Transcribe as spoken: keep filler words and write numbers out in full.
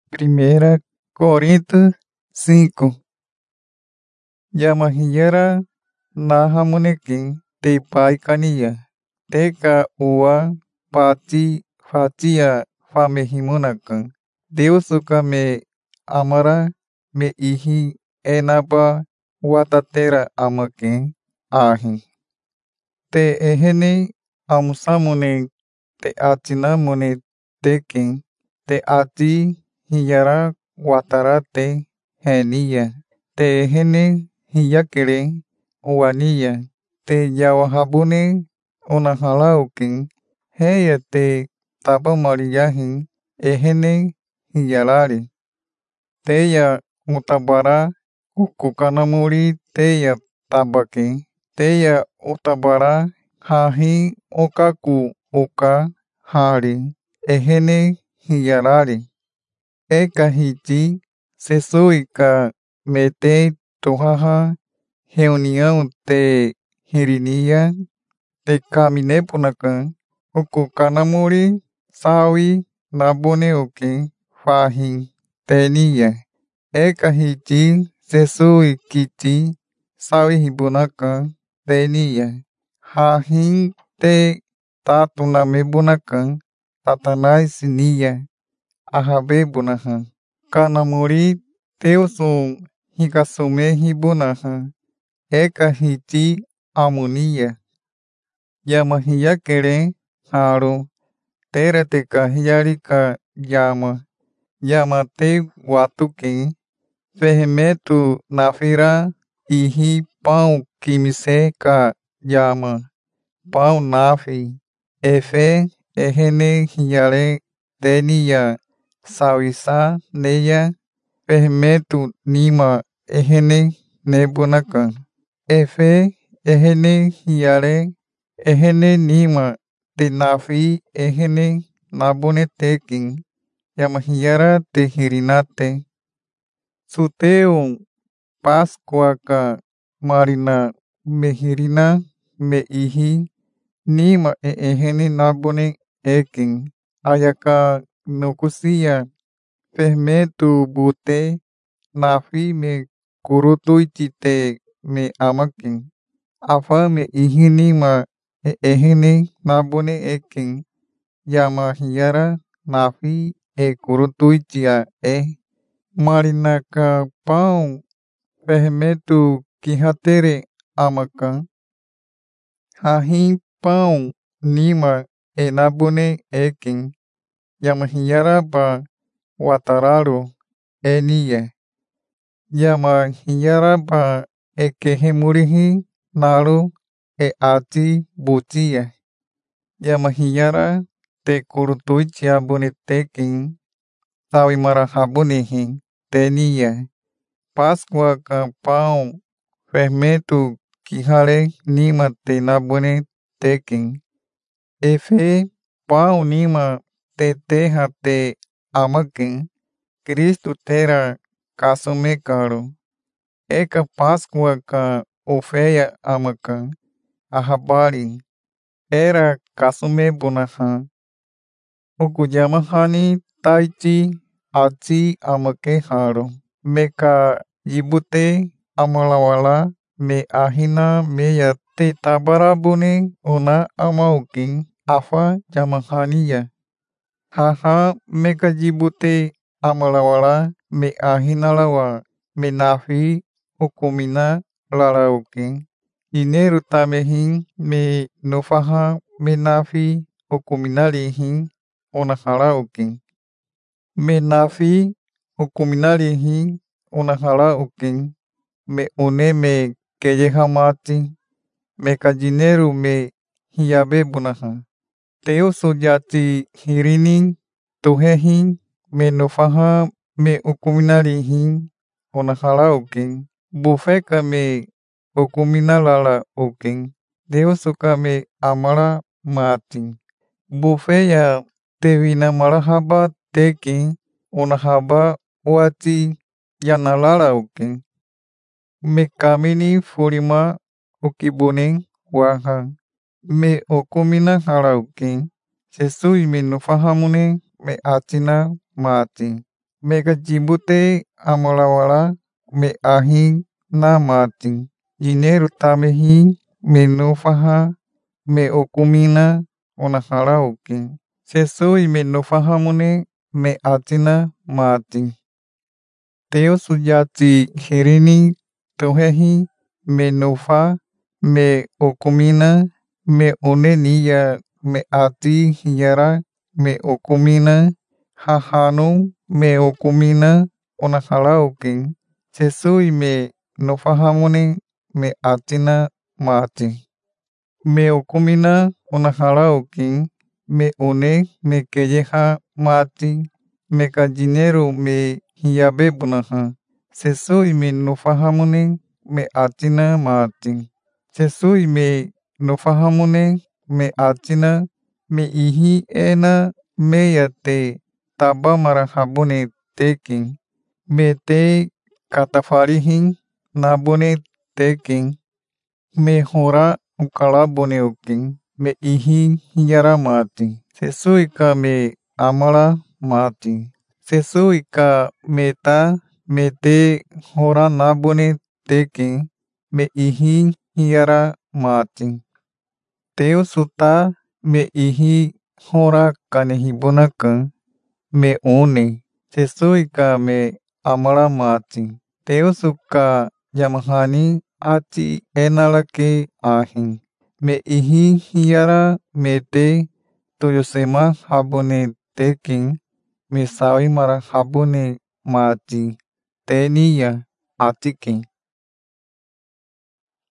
Primeira Coríntios cinco. Yamahiyara nahamunekin te pai kania. Teka ua pati fatia famehimunakan. Deus suka me amara me ihi enaba watatera amaken ahi. Te ehene amusamune te atinamune tekin. Te ati hiyara watarate henia. Te ehene hiyakere uania. Te yawahabune unahalaukin. Heya te tabamariyahin ehene hiyarari. Teya utabara ukukanamuri teya tabake. Teya utabara hahi okaku uka hari. Ehene hiyarari. Eka hiti sesui ka mete tohaha reunião te hirinia te kaminepunakan. Ukukanamuri sawi nabone uki fahin tenia. Eka hiti sesui kiti sawi hibunakan tenia. Hahin te tatunamebunakan tatanai sinia ahabebunahan. Kanamuri teusun hikasume hibunahan. Eka hiti amunia. Yamahiyakere haru. Tera teka hiyarika yama. Yama te watukin. Fehemetu nafira ihi pão kimise ka yama. Pão nafi. Efe ehene hiyare tenia. Sawisa neya fermento nima ehene nebunakan. Efe ehene hiare ehene nima tenafi ehene nabonetekin. Yamahiara tehirinate. Suteum Pascua ka marina mehirina me ihi nima e ehene nabone ekin. Ayaka nukusia fermento bute nafi me kurutuitite me amakin. Afa me ihinima e ehene nabone ekin. Yamahiyara nafi e kurutuitia e. Marinaka pão fermento kihatere amakan. Hahin pão nima e nabone ekin. Yamahiyara ba watararu enia. Yamahiyara ba ekehemurihi naru e ati butia. Yamahiyara te kurutuitia bonetekin. Tawimarahabunihin tenia. Pascua ka pão fermento kihare nima te nabone tekin. Efe pão nima te terra te amakin. Cristo tera kasume karu. Eka Pascua ka ofeia amakan. Ahabari. Era kasume bunahan. Ukuyamahani taiti ati amake haru. Meka yibute amalawala me ahina meya te tabarabune una amaukin. Afa yamahaniya. Haha meka yibute amalawala me ahinalawa me nafi ukumina laraukin. Ineru tamehin me nufaha me nafi ukuminarihin unaharaukin. Me nafi ukuminarihin unaharaukin. Me une me keyehamati. Meka jineru me hiyabebunahan. Teusu yati hirinin tuhehin me nufaha me ukuminarihin unaharaukin. Bufeka me ukuminalala ukin. Deusuka me amara matin. Bufeya tevina marahaba tekin unahaba wati yanalala ukin. Me kamini furima ukibunin wahan. Me ukumina haraukin. Sesui me nufahamune me atina mati. Meka jibute amolawala me ahi na mati. Dinheiro tamehi me nofaha me okumina onahala oki. Sesui me nofahamune me atina mati. Teo sujati hirini tohehi me nofa me okumina me onenia me ati hiara me okumina hahanu me okumina onahala oki. Sesui me nofahamune me atina mati. Me okumina onahala oki. Me one me keyeha mati. Meka dinheiro me hiabe bunaha. Sesui me nofahamune me atina mati. Sesui me nofahamune me atina me ihi ena meia te taba marahabune teki. Me te katafarihi nabune teki. Me hora ukalabune oki. Me ihi hiara mati. Sesui ka me amala mati. Sesui ka me ta me te hora nabune teki. Me ihi hiara mati. Teo suta me ihi hora kanehibunaka me one. Sesui ka me amala mati. Teo suka yamahani ati enalake ahi. Me ihi hiara me te toyosema habune teki. Me sawi marahabune mati. Tenia atiki.